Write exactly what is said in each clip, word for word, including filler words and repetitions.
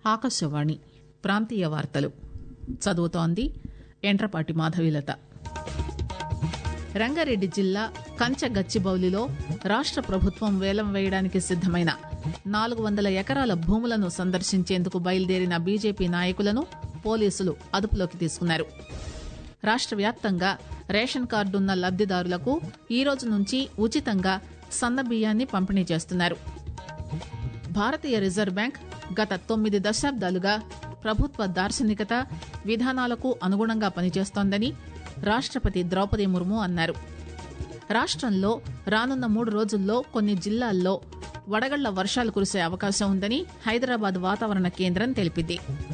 ఆకాశవాణి ప్రాంతీయ వార్తలు చదువుతోంది ఎండ్రపాటి మాధవీలత. రంగారెడ్డి జిల్లా కంచగచ్చిబౌలిలో రాష్ట ప్రభుత్వం వేలం వేయడానికి సిద్దమైన నాలుగు వందల ఎకరాల భూములను సందర్శించేందుకు బయలుదేరిన బీజేపీ నాయకులను పోలీసులు అదుపులోకి తీసుకున్నారు. రాష్ట వ్యాప్తంగా రేషన్ కార్డున్న లబ్దిదారులకు ఈ రోజు నుంచి ఉచితంగా సన్నబియ్యాన్ని పంపిణీ చేస్తున్నారు. భారతీయ రిజర్వ్ బ్యాంక్ గత తొమ్మిది దశాబ్దాలుగా ప్రభుత్వ దార్శనికత విధానాలకు అనుగుణంగా పనిచేస్తోందని రాష్టపతి ద్రౌపది ముర్ము అన్నారు. రాష్టంలో రానున్న మూడు రోజుల్లో కొన్ని జిల్లాల్లో వడగళ్ల వర్షాలు కురిసే అవకాశం ఉందని హైదరాబాద్ వాతావరణ కేంద్రం తెలిపింది.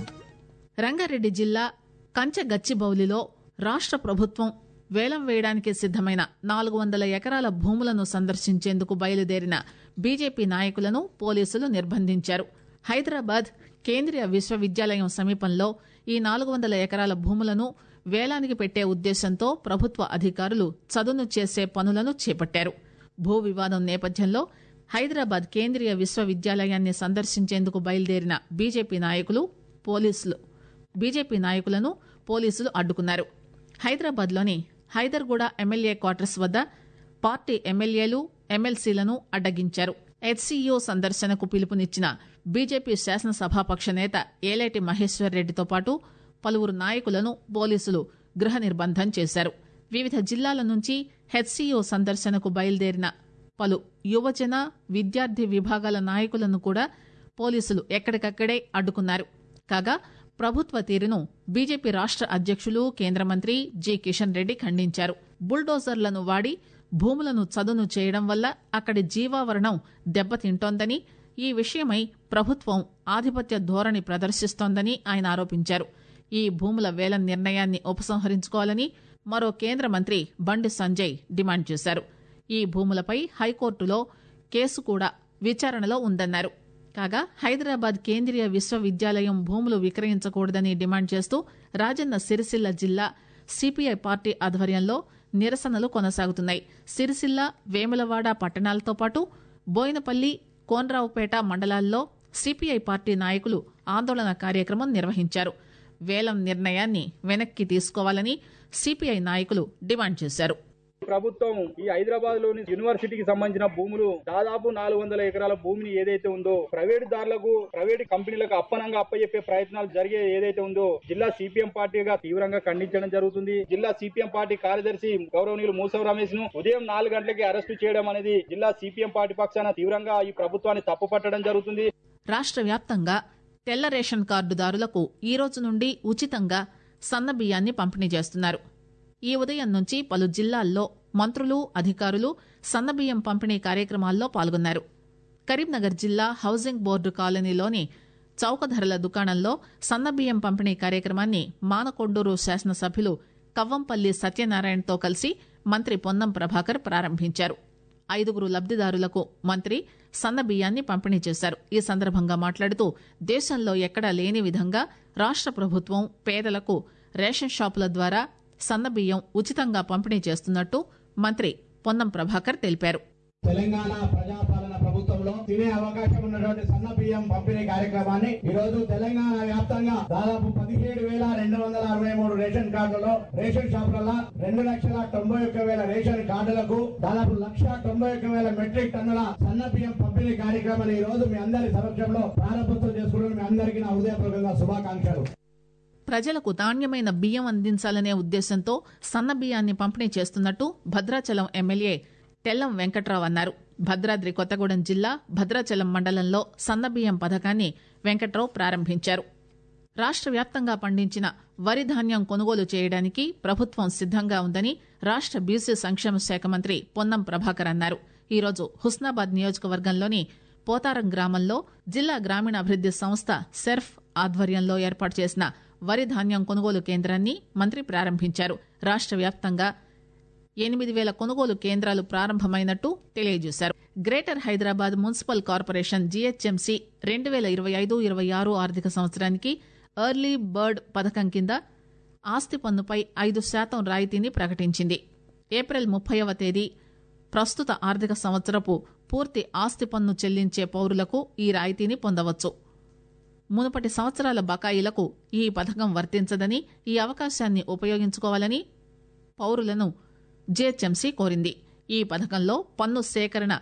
రంగారెడ్డి జిల్లా కంచగచ్చిబౌలిలో రాష్ట ప్రభుత్వం వేలం వేయడానికి సిద్దమైన నాలుగు వందల ఎకరాల భూములను సందర్శించేందుకు బయలుదేరిన బీజేపీ నాయకులను పోలీసులు నిర్బంధించారు. హైదరాబాద్ కేంద్రీయ విశ్వవిద్యాలయం సమీపంలో ఈ నాలుగు వందల ఎకరాల భూములను వేలానికి పెట్టే ఉద్దేశంతో ప్రభుత్వ అధికారులు చదును చేసే పనులను చేపట్టారు. భూ వివాదం నేపథ్యంలో హైదరాబాద్ కేంద్రీయ విశ్వవిద్యాలయాన్ని సందర్శించేందుకు బయలుదేరిన బీజేపీ నాయకులు పోలీసులు బీజేపీ నాయకులను పోలీసులు అడ్డుకున్నారు. హైదరాబాద్లోని హైదర్గూడ ఎమ్మెల్యే క్వార్టర్స్ వద్ద పార్టీ ఎమ్మెల్యేలు ఎమ్మెల్సీలను అడ్డగించారు. హెచ్సీయూ సందర్శనకు పిలుపునిచ్చిన బీజేపీ శాసనసభాపక్ష నేత ఏలేటి మహేశ్వర్ రెడ్డితో పాటు పలువురు నాయకులను పోలీసులు గృహ నిర్బంధం చేశారు. వివిధ జిల్లాల నుంచి హెచ్సీయూ సందర్శనకు బయలుదేరిన పలు యువజన విద్యార్థి విభాగాల నాయకులను కూడా పోలీసులు ఎక్కడికక్కడే అడ్డుకున్నారు. కాగా ప్రభుత్వ తీరును బీజేపీ రాష్ట అధ్యక్షులు కేంద్ర మంత్రి జి కిషన్ రెడ్డి ఖండించారు. బుల్డోజర్లను వాడి భూములను చదును చేయడం వల్ల అక్కడి జీవావరణం దెబ్బతింటోందని, ఈ విషయమై ప్రభుత్వం ఆధిపత్య ధోరణి ప్రదర్శిస్తోందని ఆయన ఆరోపించారు. ఈ భూముల వేలం నిర్ణయాన్ని ఉపసంహరించుకోవాలని మరో కేంద్ర మంత్రి బండి సంజయ్ డిమాండ్ చేశారు. ఈ భూములపై హైకోర్టులో కేసు కూడా విచారణలో ఉందన్నారు. కాగా హైదరాబాద్ కేంద్రీయ విశ్వవిద్యాలయం భూములు విక్రయించకూడదని డిమాండ్ చేస్తూ రాజన్న సిరిసిల్ల జిల్లా సిపిఐ పార్టీ ఆధ్వర్యంలో నిరసనలు కొనసాగుతున్నాయి. సిరిసిల్ల, వేములవాడ పట్టణాలతో పాటు బోయినపల్లి, కోనరావుపేట మండలాల్లో సిపిఐ పార్టీ నాయకులు ఆందోళన కార్యక్రమం నిర్వహించారు. వేలం నిర్ణయాన్ని వెనక్కి తీసుకోవాలని సిపిఐ నాయకులు డిమాండ్ చేశారు. ప్రభుత్వం ఈ హైదరాబాద్ లోని యూనివర్సిటీకి సంబంధించిన భూములు దాదాపు నాలుగు వందల ఎకరాల భూమిని ఏదైతే ఉందో ప్రైవేట్ దారులకు, ప్రైవేట్ కంపెనీలకు అప్పనంగా అప్పచెప్పే ప్రయత్నాలు జరిగే ఏదైతే ఉందో జిల్లా సిపిఎం పార్టీగా తీవ్రంగా ఖండించడం జరుగుతుంది. జిల్లా సిపిఎం పార్టీ కార్యదర్శి గౌరవనీయులు మూసవ రమేష్ ను ఉదయం నాలుగు గంటలకి అరెస్టు చేయడం అనేది జిల్లా సిపిఎం పార్టీ పక్షాన తీవ్రంగా ఈ ప్రభుత్వాన్ని తప్పుపట్టడం జరుగుతుంది. రాష్ట్ర వ్యాప్తంగా తెల్ల రేషన్ కార్డుదారులకు ఈ రోజు నుండి ఉచితంగా సన్న బియ్యాన్ని పంపిణీ చేస్తున్నారు. ఈ ఉదయం నుంచి పలు జిల్లాల్లో మంత్రులు, అధికారులు సన్నబియ్యం పంపిణీ కార్యక్రమాల్లో పాల్గొన్నారు. కరీంనగర్ జిల్లా హౌసింగ్ బోర్డు కాలనీలోని చౌకధరల దుకాణంలో సన్నబియ్యం పంపిణీ కార్యక్రమాన్ని మానకొండూరు శాసనసభ్యులు కవ్వంపల్లి సత్యనారాయణతో కలిసి మంత్రి పొన్నం ప్రభాకర్ ప్రారంభించారు. ఐదుగురు లబ్దిదారులకు మంత్రి సన్నబియ్యాన్ని పంపిణీ చేశారు. ఈ సందర్భంగా మాట్లాడుతూ దేశంలో ఎక్కడా లేని విధంగా రాష్ట ప్రభుత్వం పేదలకు రేషన్ షాపుల ద్వారా సన్నబియ్యం ఉచితంగా పంపిణీ చేస్తున్నట్టు మంత్రి పొన్నం ప్రభాకర్ తెలిపారు. తెలంగాణ ప్రజాపాలన ప్రభుత్వంలో తినే అవకాశం ఉన్నటువంటి సన్న బియ్యం పంపిణీ కార్యక్రమాన్ని ఈ రోజు తెలంగాణ వ్యాప్తంగా దాదాపు పదిహేడు వేల రెండు వందల అరవై మూడు రేషన్ కార్డులలో రేషన్ షాపులలో రెండు లక్షల తొంభై ఒక్క వేల రేషన్ కార్డులకు దాదాపు లక్ష తొంభై ఒక్క వేల మెట్రిక్ టన్నుల సన్న బియ్యం పంపిణీ కార్యక్రమాన్ని ఈ రోజు మీ అందరి సమక్షంలో ప్రారంభోత్సవం చేసుకున్న మీ అందరికీ నా హృదయపూర్వకంగా శుభాకాంక్షలు. ప్రజలకు నాణ్యమైన బియ్యం అందించాలనే ఉద్దేశంతో సన్న బియ్యాన్ని పంపిణీ చేస్తున్నట్టు భద్రాచలం ఎమ్మెల్యే తెల్లం వెంకట్రావు అన్నారు. భద్రాద్రి కొత్తగూడెం జిల్లా భద్రాచలం మండలంలో సన్నబియ్యం పథకాన్ని వెంకట్రావు ప్రారంభించారు. రాష్ట్ర వ్యాప్తంగా పండించిన వరి ధాన్యం కొనుగోలు చేయడానికి ప్రభుత్వం సిద్దంగా ఉందని రాష్ట్ర బీసీ సంక్షేమ శాఖ మంత్రి పొన్నం ప్రభాకర్ అన్నారు. ఈరోజు హుస్నాబాద్ నియోజకవర్గంలోని పోతారం గ్రామంలో జిల్లా గ్రామీణాభివృద్ది సంస్థ సెర్ఫ్ ఆధ్వర్యంలో ఏర్పాటు చేసిన వరి ధాన్యం కొనుగోలు కేంద్రాన్ని మంత్రి ప్రారంభించారు. రాష్ట్ర వ్యాప్తంగా ఎనిమిది వేల కొనుగోలు కేంద్రాలు ప్రారంభమైనట్టు తెలియజేశారు. Greater Hyderabad municipal corporation GHMC రెండు వేల ఇరవై ఐదు ఇరవై ఆరు ఆర్థిక సంవత్సరానికి ఎర్లీ బర్డ్ పథకం కింద ఆస్తి పన్నుపై ఐదు శాతం రాయితీని ప్రకటించింది. ఏప్రిల్ ముప్పైవ తేదీ ప్రస్తుత ఆర్థిక సంవత్సరపు పూర్తి ఆస్తి పన్ను చెల్లించే పౌరులకు ఈ రాయితీని పొందవచ్చు. మునుపటి సంవత్సరాల బకాయిలకు ఈ పథకం వర్తించదని, ఈ అవకాశాన్ని ఉపయోగించుకోవాలని పౌరులను జీహెచ్ఎంసీ కోరింది. ఈ పథకంలో పన్ను సేకరణ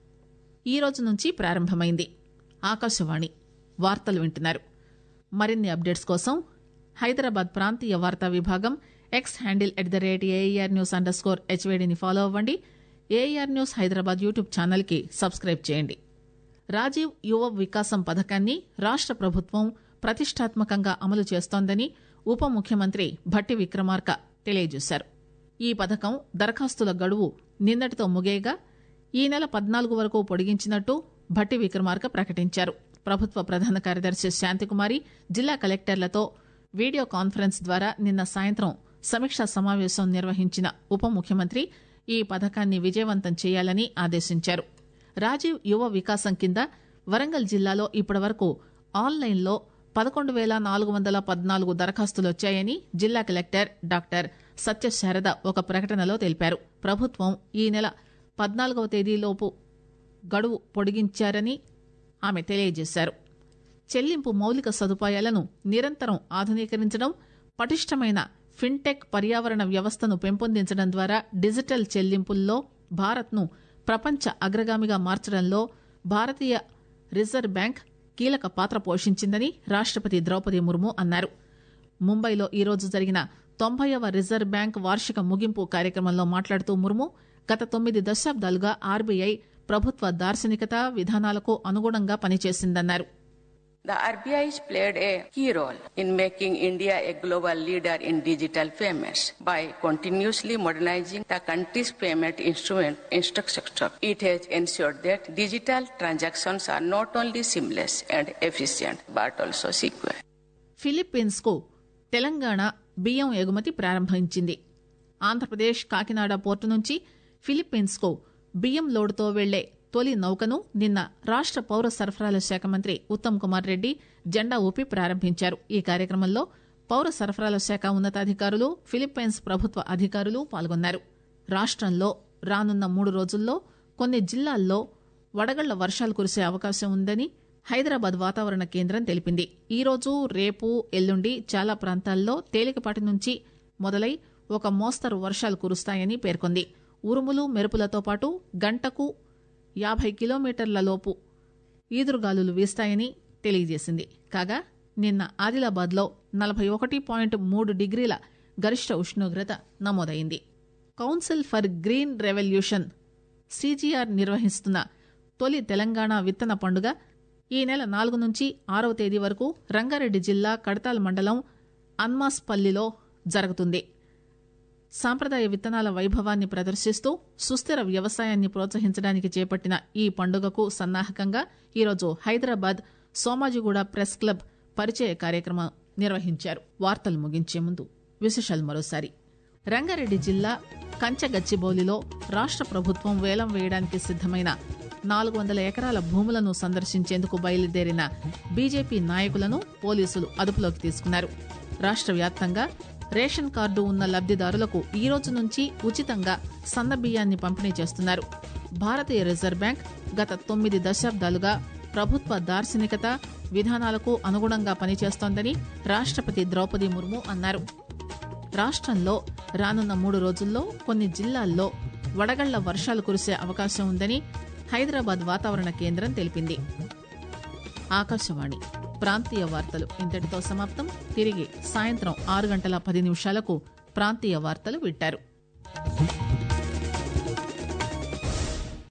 ఈ రోజు నుంచి ప్రారంభమైంది. ఆకాశవాణి వార్తలు వింటున్నారు. మరిన్ని అప్డేట్స్ కోసం హైదరాబాద్ ప్రాంతీయ వార్తా విభాగం X handle at the rate AIR news under score హెచ్వేడిని ఫాలో అవ్వండి. AIR news Hyderabad YouTube channel కి సబ్స్క్రైబ్ చేయండి. రాజీవ్ యువ వికాసం పథకాన్ని రాష్ట ప్రభుత్వం ప్రతిష్టాత్మకంగా అమలు చేస్తోందని ఉప ముఖ్యమంత్రి భట్టి విక్రమార్క తెలియజేశారు. ఈ పథకం దరఖాస్తుల గడువు నిన్నటితో ముగియగా ఈ నెల పద్నాలుగు వరకు పొడిగించినట్టు భట్టి విక్రమార్క ప్రకటించారు. ప్రభుత్వ ప్రధాన కార్యదర్శి శాంతికుమారి జిల్లా కలెక్టర్లతో వీడియో కాన్ఫరెన్స్ ద్వారా నిన్న సాయంత్రం సమీక్షా సమావేశం నిర్వహించిన ఉప ముఖ్యమంత్రి ఈ పథకాన్ని విజయవంతం చేయాలని ఆదేశించారు. రాజీవ్ యువ వికాసం కింద వరంగల్ జిల్లాలో ఇప్పటివరకు ఆన్లైన్లో పదకొండు వేల నాలుగు వందల పద్నాలుగు దరఖాస్తులొచ్చాయని జిల్లా కలెక్టర్ డాక్టర్ సత్యశారద ఒక ప్రకటనలో తెలిపారు. ప్రభుత్వం ఈ నెల పద్నాలుగవ తేదీలోపు గడువు పొడిగించారని ఆమె తెలియజేశారు. చెల్లింపు మౌలిక సదుపాయాలను నిరంతరం ఆధునీకరించడం, పటిష్టమైన ఫిన్టెక్ పర్యావరణ వ్యవస్థను పెంపొందించడం ద్వారా డిజిటల్ చెల్లింపుల్లో భారత్ను ప్రపంచ అగ్రగామిగా మార్చడంలో భారతీయ రిజర్వ్ బ్యాంక్ కీలక పాత్ర పోషించిందని రాష్టపతి ద్రౌపది ముర్ము అన్నారు. ముంబైలో ఈరోజు జరిగిన తొంభైవ రిజర్వ్ బ్యాంక్ వార్షిక ముగింపు కార్యక్రమంలో మాట్లాడుతూ ముర్ము గత తొమ్మిది దశాబ్దాలుగా ఆర్బీఐ ప్రభుత్వ దార్శనికత విధానాలకు అనుగుణంగా పనిచేసిందన్నారు. The R B I has played a key role in making India a global leader in digital payments by continuously modernizing the country's payment instrument infrastructure. It has ensured that digital transactions are not only seamless and efficient but also secure. Philippines కు తెలంగాణ బియ్యం ఎగుమతి ప్రారంభించింది. Andhra Pradesh Kakinada port నుంచి Philippines కు బియ్యం లోడుతో వెళ్లే తొలి నౌకను నిన్న రాష్ట పౌర సరఫరాల శాఖ మంత్రి ఉత్తమ్ కుమార్ రెడ్డి జెండా ఊపి ప్రారంభించారు. ఈ కార్యక్రమంలో పౌర సరఫరాల శాఖ ఉన్నతాధికారులు, ఫిలిప్పైన్స్ ప్రభుత్వ అధికారులు పాల్గొన్నారు. రాష్టంలో రానున్న మూడు రోజుల్లో కొన్ని జిల్లాల్లో వడగళ్ల వర్షాలు కురిసే అవకాశం ఉందని హైదరాబాద్ వాతావరణ కేంద్రం తెలిపింది. ఈ రోజు, రేపు, ఎల్లుండి చాలా ప్రాంతాల్లో తేలికపాటి నుంచి మొదలై ఒక మోస్తరు వర్షాలు కురుస్తాయని పేర్కొంది. ఉరుములు, మెరుపులతో పాటు గంటకు యాభై కిలోమీటర్ల లోపు ఈదురుగాలులు వీస్తాయని తెలియజేసింది. కాగా నిన్న ఆదిలాబాద్లో నలభై ఒకటి పాయింట్ మూడు డిగ్రీల గరిష్ట ఉష్ణోగ్రత నమోదైంది. Council for green revolution CGR నిర్వహిస్తున్న తొలి తెలంగాణ విత్తన పండుగ ఈ నెల నాలుగు నుంచి ఆరవ తేదీ వరకు రంగారెడ్డి జిల్లా కడతాల్ మండలం అన్మాస్పల్లిలో జరుగుతుంది. సాంప్రదాయ విత్తనాల వైభవాన్ని ప్రదర్శిస్తూ సుస్థిర వ్యవసాయాన్ని ప్రోత్సహించడానికి చేపట్టిన ఈ పండుగకు సన్నాహకంగా ఈరోజు హైదరాబాద్ సోమాజిగూడ ప్రెస్ క్లబ్ పరిచయ కార్యక్రమం నిర్వహించారు. వార్తలు ముగించే ముందు విశేషాలు మరోసారి. రంగారెడ్డి జిల్లా కంచగచ్చిబౌలిలో రాష్ట ప్రభుత్వం వేలం వేయడానికి సిద్దమైన నాలుగు వందల ఎకరాల భూములను సందర్శించేందుకు బయలుదేరిన బీజేపీ నాయకులను పోలీసులు అదుపులోకి తీసుకున్నారు. రాష్ట వ్యాప్తంగా రేషన్ కార్డు ఉన్న లబ్దిదారులకు ఈ రోజు నుంచి ఉచితంగా సన్న బియ్యాన్ని పంపిణీ చేస్తున్నారు. భారతీయ రిజర్వ్ బ్యాంక్ గత తొమ్మిది దశాబ్దాలుగా ప్రభుత్వ దార్శనికత విధానాలకు అనుగుణంగా పనిచేస్తోందని రాష్టపతి ద్రౌపది ముర్ము అన్నారు. రాష్టంలో రానున్న మూడు రోజుల్లో కొన్ని జిల్లాల్లో వడగళ్ల వర్షాలు కురిసే అవకాశం ఉందని హైదరాబాద్ వాతావరణ కేంద్రం తెలిపింది. ఆకాశవాణి ప్రాంతీయ వార్తలు ఇంతటితో సమాప్తం. తిరిగి సాయంత్రం ఆరు గంటల పది నిమిషాలకు ప్రాంతీయ వార్తలు వింటారు.